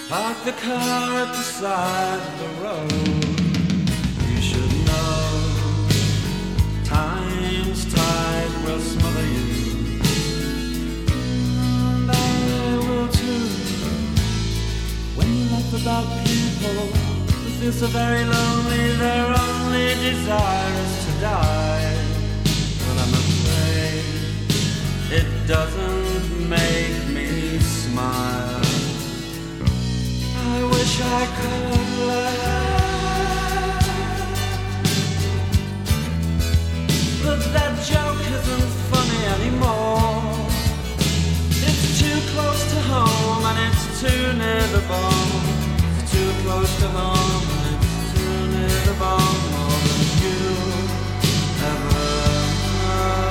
Park the car at the side of the road. You should know time's tide will smother you, and I will too. When you laugh about people who feel so very lonely, their only desire is to die. Well, I'm afraid it doesn't make me smile. I wish I could laugh, but that joke isn't funny anymore. It's too close to home and it's too near the bone. It's too close to home and it's too near the bone. More than you ever know.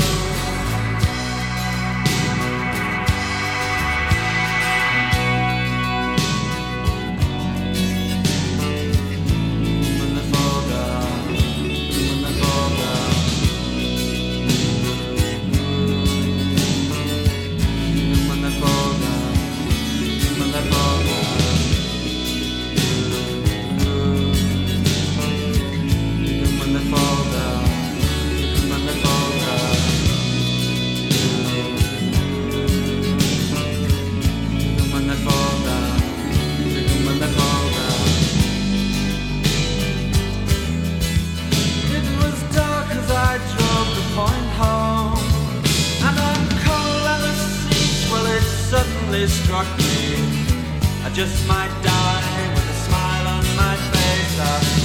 Struck me, I just might die with a smile on my face.